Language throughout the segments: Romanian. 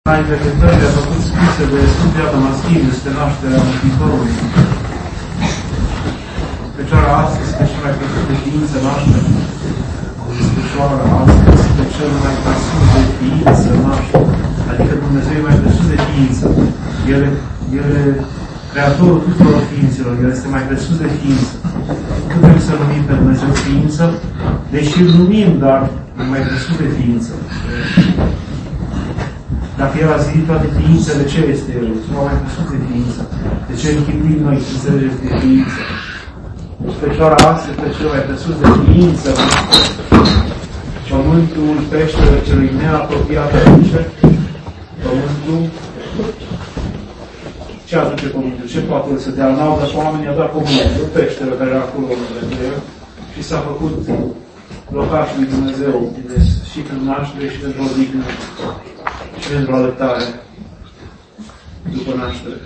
La interpretările a făcut scrise de Sfântul Ioan Damaschin despre nașterea Mântuitorului. Fecioara astăzi, pe cea mai presus de ființă naște. Fecioara astăzi, pe cel mai presus de ființă naște. Adică Dumnezeu e mai presus de ființă. El e Creatorul tuturor ființelor. El este mai presus de ființă. Putem să numim pe Dumnezeu ființă, deși îl numim, dar mai presus de ființă. Dacă El a zidit toate ființele, ce este El? Ceva mai presus de ființă. De ce închipuim noi să înțelegeți de ființă? Fecioara astăzi, pe cel mai presus de ființă, pământul peșteră celui neapropiat aduce, pământul, ce aduce pământul? Ce poate să dea? N-au dat oamenii, a dat pământul, o peșteră care era acolo de el și s-a făcut locașul lui Dumnezeu și pentru naștere și pentru odihnă și pentru alăptare după naștere.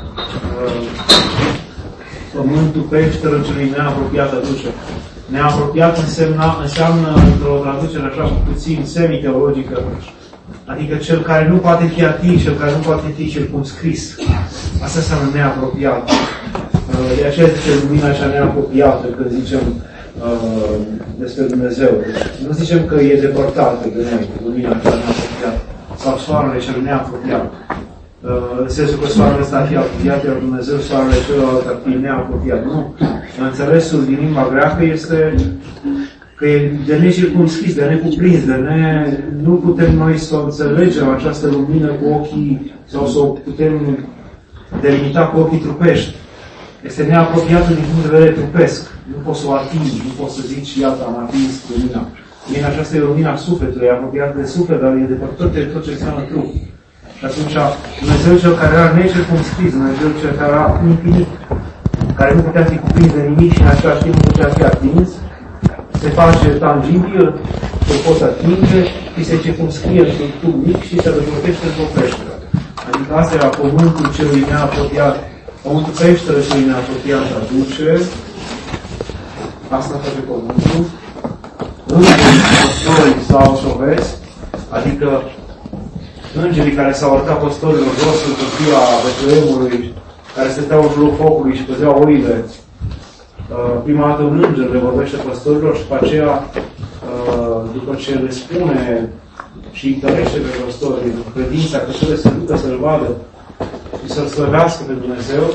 Pământul peșteră celui neapropiat aduce. Neapropiat înseamnă într-o traducere așa puțin semi-teologică, adică cel care nu poate fi atins, cel care nu poate fi circumscris. Asta înseamnă neapropiat. De aceea zice lumina cea neapropiată când zicem despre Dumnezeu. Nu zicem că e depărtată de noi, lumina cea neapropiată. Sau soarele cel neapropiat. În sensul că soarele ăsta ar fi apropiat, iar Dumnezeu soarele celălalt ar fi neapropiat. Nu. Înțelesul din limba greacă este că e de necircumscris, de necuprins, nu putem noi să înțelegem această lumină cu ochii, sau să o putem delimita cu ochii trupești. Este neapropiată din punct de vedere trupesc. Nu poți să o atingi, nu poți să zici, iată, am atins lumina. Lumina aceasta e lumina sufletului, e apropiată de suflet, dar e depărtată de tot ce înseamnă trup. Și atunci, Dumnezeu cel care era necircumscris, Dumnezeu cel care era infinit, care nu putea fi cuprins de nimic și în același timp nu putea fi atins, se face tangibil, se poate atinge și se circumscrie într-un tub mic și se dezvoltește într-o peșteră. Adică asta era pământul celui neapropiat, pământul peșteră celui neapropiat aduce, asta face pământul, îngerii păstorii sau șovezi, adică îngerii care s-au arătat păstorilor jos în ziua Betleemului, care stăteau în jurul focului și păzeau oile. Prima dată un înger le vorbește păstorilor și după aceea, după ce le spune și îi întărește pe păstorii credința că trebuie să ducă să-L vadă și să-L slăvească pe Dumnezeu,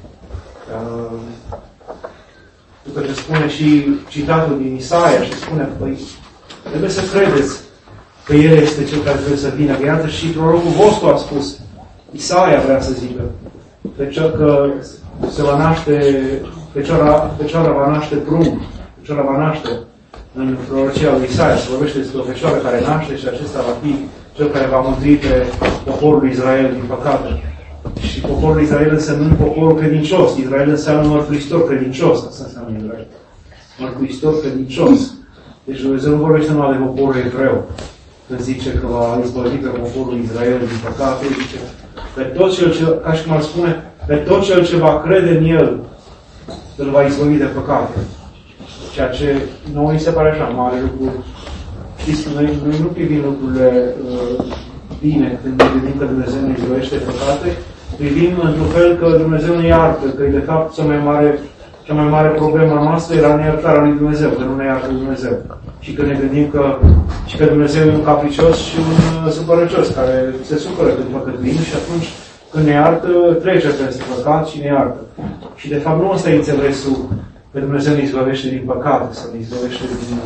după ce spune și citatul din Isaia și spune, păi, trebuie să credeți că El este Cel care trebuie să vină. Că iată și prorocul vostru a spus, Isaia vrea să zică, că se va naște, Fecioara va naște prunc, Fecioara va naște în prorocia lui Isaia. Se vorbește despre o Fecioară care naște și acesta va fi Cel care va mântui pe poporul Israel din păcate. Și poporul Israel însemnând poporul credincios. Israel înseamnă mărturisitor credincios. Asta înseamnă Israel. Mărturisitor credincios. Deci Dumnezeu nu vorbește numai de poporul evreu. Când zice că va izbăvi pe poporul Israel din păcate, zice pe tot cel ce, ca și cum ar spune, pe tot cel ce va crede în El, îl va izbăvi de păcate. Ceea ce nouă îi se pare așa mare lucru. Știți că noi nu privim lucrurile bine când ne gândim că Dumnezeu ne izbăvește de păcate, privim într-un fel că Dumnezeu ne iartă, că e de fapt cea mai mare problemă noastră era neiertarea lui Dumnezeu, că nu ne iartă Dumnezeu. Și că ne gândim că și că Dumnezeu e un capricios și un supărăcios, care se supără când păcătuim și atunci când ne iartă, trece peste păcat și ne iartă. Și de fapt nu ăsta e înțelesul că Dumnezeu ne izbăvește din păcat, sau ne izbăvește din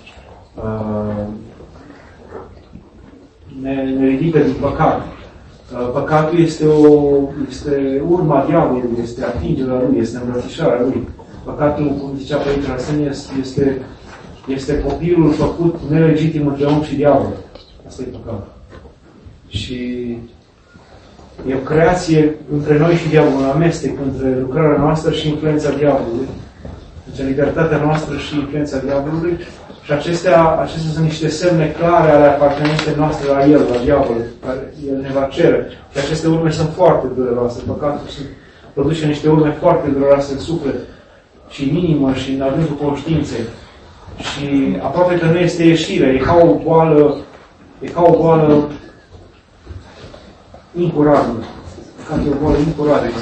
ne ridică din păcat. Păcatul este urma diavolului, este atingerea lui, este îmbrățișarea lui. Păcatul, cum zicea Părintele Arsenie, este copilul făcut nelegitim între om și diavol. Asta e păcatul. Și e o creație între noi și diavolul, un amestec între lucrarea noastră și influența diavolului, între libertatea noastră și influența diavolului. Și acestea sunt niște semne clare ale apartenenței noastre la El, la diavol, care El ne va cere. Și aceste urme sunt foarte dureroase. Păcatul produce niște urme foarte dureroase în suflet și în inimă și în adâncul conștiinței. Și aproape că nu este ieșire. E ca o boală incurabilă. Ca de o boală incurabilă.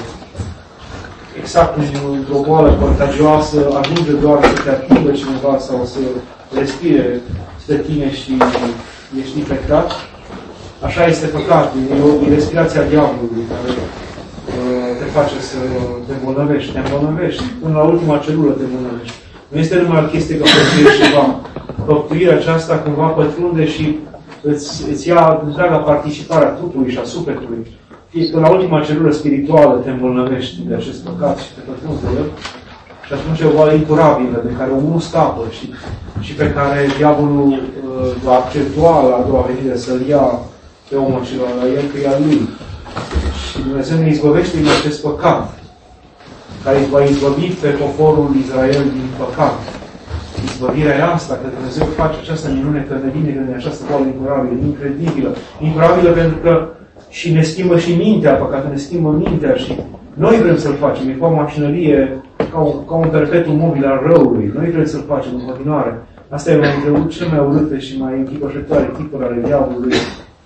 Exact într-o boală contagioasă, ajunge doar să te atingă cineva sau să respire spre tine și ești infectat. Așa este păcatul. E respirația diavolului care te face să te îmbolnăvești. Te îmbolnăvești. Până la ultima celulă te îmbolnăvești. Nu este numai o chestie că făptuiești ceva. Făptuirea aceasta cumva pătrunde și îți ia întreaga participare a trupului și a sufletului. Până la ultima celulă spirituală te îmbolnăvești de acest păcat și te pătrunde el. Și atunci e o boală incurabilă de care omul nu scapă și pe care diavolul va accentua la a doua venire să-l ia pe omul acela la el, că e al lui. Și Dumnezeu ne izbăvește din acest păcat, care îi va izbăvi pe poporul Israel din păcat. Izbăvirea e asta, că Dumnezeu face această minune, că ne vine din această boală incurabilă, incredibilă. Incurabilă pentru că și ne schimbă și mintea, păcatul ne schimbă mintea și noi vrem să-l facem. E ca o mașinărie, ca un perpetuum mobil al răului. Noi vrem să-l facem în continuare. Asta e cel mai urâte și mai închipoșătoare tipuri ale diavolului,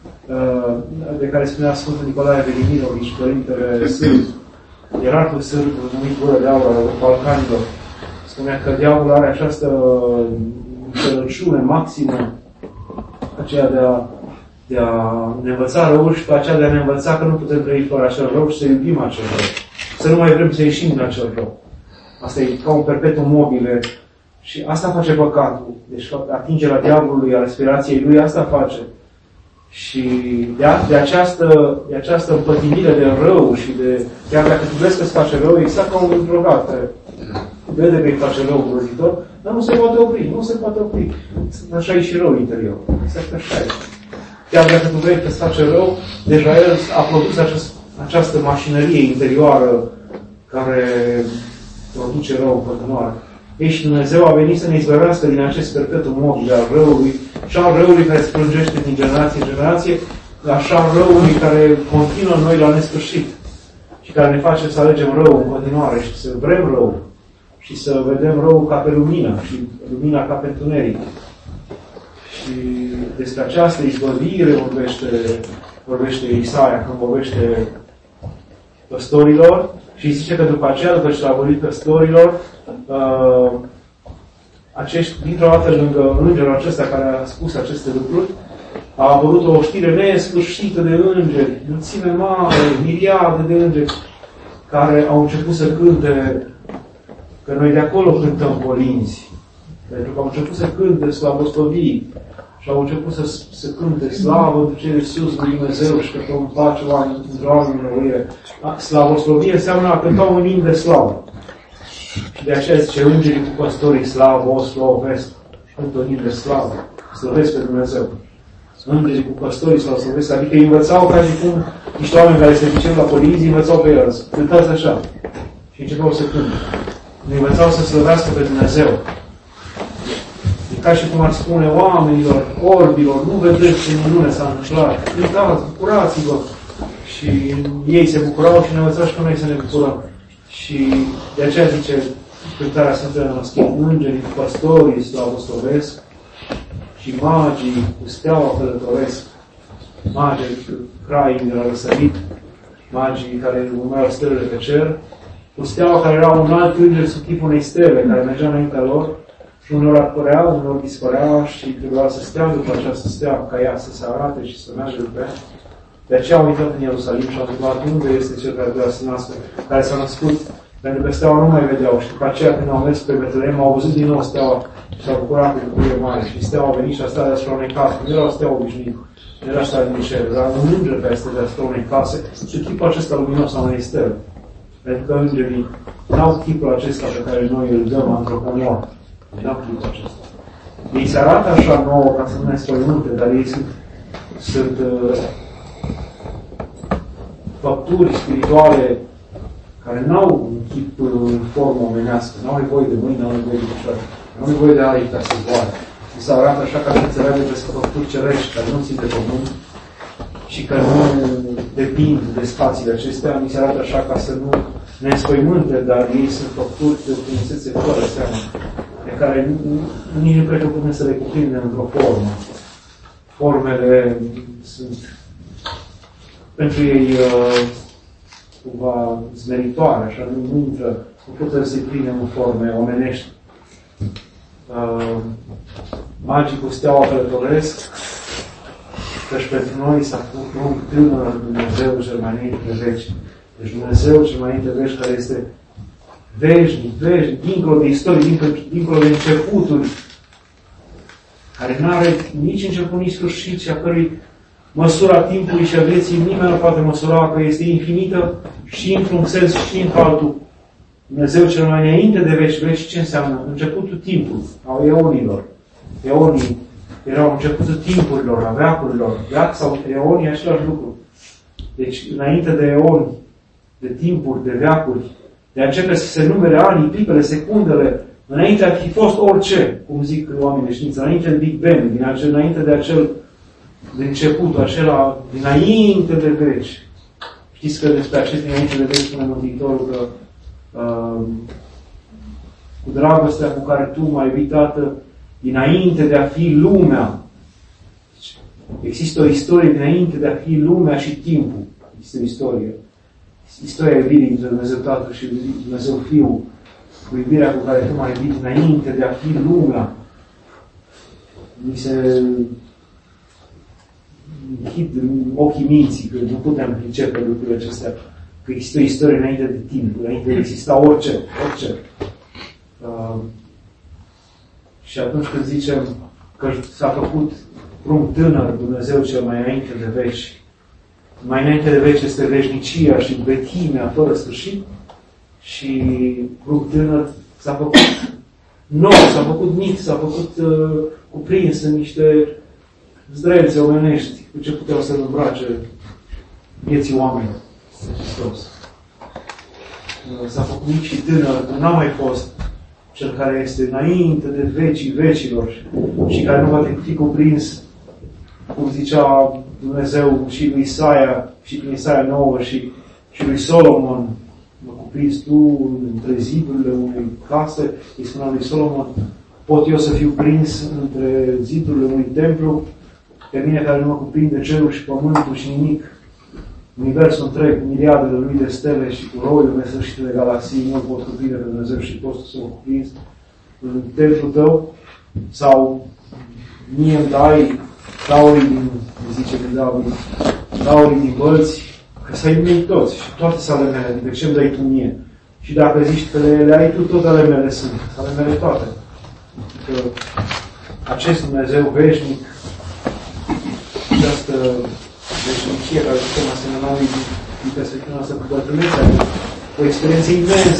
de care spunea Sfântul Nicolae Velimirovici, Părintele Sârb, ierarhul sârb, numit Gură de Aur al Balcanilor. Spunea că diavolul are această înțelepciune maximă, aceea de a ne învăța răul și pe aceea de a ne învăța că nu putem trăi fără acel rău și să iubim acel rău. Să nu mai vrem să ieșim din acel rău. Asta e ca un perpetuum mobile. Și asta face păcatul. Deci atingerea diavolului, a respirației lui, asta face. Și de această împătimire de rău și de... Chiar dacă tu vezi că îți face rău, exact ca un drogat care vede că îi face rău grozitor, dar nu se poate opri. Nu se poate opri. Așa e și rău interior. Exact așa e. Chiar dacă tu vrei că îți face rău, deja el a produs această mașinărie interioară care produce rău în continuare. Ei, și Dumnezeu a venit să ne izbăvească din acest perpetuum mobil al răului și al răului care se prângește din generație în generație, așa al răului care continuă în noi la nesfârșit și care ne face să alegem rău în continuare și să vrem rău și să vedem rău ca pe lumină și lumina ca pe întuneric. Și despre această izbăvire vorbește Isaia când vorbește păstorilor și zice că după aceea, după ce l-a vorbit păstorilor, dintr-o dată lângă îngerul acesta care a spus aceste lucruri, a apărut o știre nesfârșită de îngeri, mulțime mare, miliarde de îngeri, care au început să cânte, că noi de acolo cântăm colinzi, pentru că au început să cânte slavostovii și au început să cânte slavă ducere sus lui Dumnezeu și că vom face oameni într-o oamenilor. Slavostovie înseamnă a cânta un imn de slavă. Și de aceea zice, îngerii cu păstorii slavă, o slavovesc, cântă un imn de slavă, slăvesc pe Dumnezeu. Îngerii cu păstorii slavovesc, adică îi învățau ca și cum niște oameni care se duceau la colinzi, învățau pe el, cântați așa. Și începeau să cânte. Îi învățau să slăvească pe Dumnezeu. E ca și cum ar spune oamenilor, orbilor, nu vedeți ce minune s-a întâmplat. Uitați, bucurați-vă. Și ei se bucurau și ne învățau și pe noi să ne bucurăm. Și de aceea zice cântarea Sfântului Năschin, îngerii cu păstorii slavostovesc și magii cu steaua călătoresc. Magii craii de la răsărit, magii care urmeau stelele pe cer, cu steaua care era un alt înger sub chipul unei stele care mergea înaintea lor și unor apărea, unor dispărea și trebuia să stea după această stea ca ea să se arate și să meargă după ea. De aceea au intrat în Ierusalim și au întrebat unde este cel care trebuia să nască, care s-a născut, pentru că steaua nu mai vedeau și după aceea când au mers pe Betlehem au văzut din nou steaua și s-au bucurat cu bucurie mare și steaua a venit și a stat deasupra unei case. Nu era o steaua obișnuită, nu era steaua din cer, era un înger care stă deasupra unei case și chipul acesta luminos a unei stele. Pentru că îngerii n-au chipul acesta pe care noi îl dăm antropomorf. N-au chipul acesta. Ei se arată așa nouă ca să nu ne spălmânte, dar ei sunt făpturi spirituale care n-au un chip în formă omenească, n-au nevoie de mâini, n-au nevoie de picioare, n-au nevoie de aripi ca să zboare. Și se arată așa ca să înțeleagă că sunt făpturi cerești, care nu țin de pământ și care nu depind de spațiile acestea, mi se arată așa ca să nu ne înspăimânte, dar ei sunt făpturi de o frumusețe fără seamă, pe care nici nu cred că putem să le cuprindem într-o formă. Formele sunt pentru ei cumva zmeritoare, așa, nu intră, nu putem să-i prindem în forme omenești. Magii cu steaua călătoresc, căci pentru noi s-a făcut un tânăr Dumnezeu cel mai înainte de veci. Deci Dumnezeu cel mai înainte de veci, care este veșnic, dincolo de istorie, dincolo de începuturi, care nu are nici început, nici sfârșit și a cărui măsura timpului și a vieții nimeni nu poate măsura, că este infinită și într-un sens și în altul. Dumnezeu cel mai înainte de veci, ce înseamnă? Începutul timpului, a eonilor. Eonii erau începutul timpurilor, a veacurilor. Veac sau eonii, același lucru. Deci, înainte de eoni, de timpuri, de veacuri, de a începe să se numere anii, clipele, secundele, înainte ar fi fost orice, cum zic oamenii de știință, înainte de Big Bang, înainte de acel de începutul acela, dinainte de veci. Știți că despre acest dinainte de veci spune Mântuitorul că cu dragostea cu care tu m-ai iubit, Tată, dinainte de a fi lumea. Există o istorie dinainte de a fi lumea și timpul. Există o istorie. Istoria iubirii între Dumnezeu Tatăl și Dumnezeu Fiul. Cu iubirea cu care tu m-ai iubit dinainte de a fi lumea. Mi se închid ochii minții, că nu putem pricepe lucrurile acestea. Că există o istorie înainte de timp, înainte de exista orice. Și atunci când zicem că s-a făcut prunc tânăr Dumnezeu cel mai înainte de veci, mai înainte de veci este veșnicia și vechimea fără sfârșit, și prunc tânăr s-a făcut nou, s-a făcut mic, s-a făcut cuprins în niște zdrețe omenești, cu ce puteau să îmbrace vieții oameni. Hristos. S-a făcut mic și tânăr, n-a mai fost cel care este înainte de vecii vecilor și care nu poate fi cuprins, cum zicea Dumnezeu și lui Isaia, și prin Isaia 9 și lui Solomon, mă cuprins tu între zidurile unei case, îi spunea lui Solomon, pot eu să fiu prins între zidurile unui templu, pe mine care nu mă cuprinde cerul și pământul și nimic, universul întreg, miliardele lui de stele și cu roile nesfârșite de galaxii, nu pot cuprinde pe Dumnezeu și poți să mă cuprins în templul tău, sau mie îmi dai daurii din, zice de David, daurii din bălți, că să-i mei toți și toate sunt ale mele, adică ce-mi dai tu mie? Și dacă zici că le ai tu, tot ale mele sunt, ale mele toate. Adică acest Dumnezeu veșnic, această veșnicie care putem asemăna din perspectiva noastră cu bătrânețea, o experiență imensă,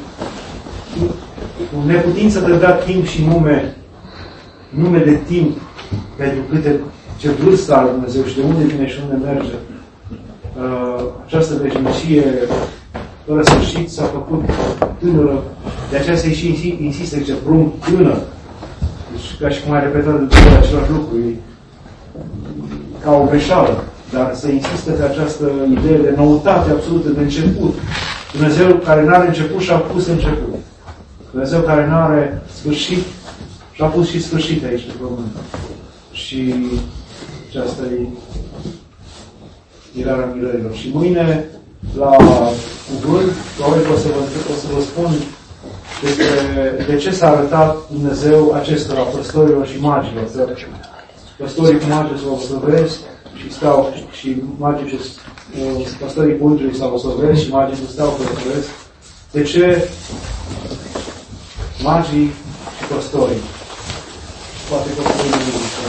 cu neputință de da timp și nume de timp pentru ce vârstă are Dumnezeu și de unde vine și unde merge. Această veșnicie fără sfârșit s-a făcut tânără, de aceea se și insistă, zice, prunc tânăr. Deci, ca și cum ai repetat de același lucru, e ca o greșeală, dar se insistă pe această idee de noutate absolută, de început. Dumnezeu care nu are început și-a pus început. Dumnezeu care nu are sfârșit și-a pus și sfârșit aici pe pământ. Și aceasta e mirarea mirărilor. Și mâine, la cuvânt, probabil o să vă spun despre de ce s-a arătat Dumnezeu acestora, păstorilor și magilor. Păstorii cu magii s-au slăvesc și stau, și magii cu păstorii cu îngerii s-au slăvesc și magii cu stau slăvesc. De ce magii și păstorii? Poate păstorii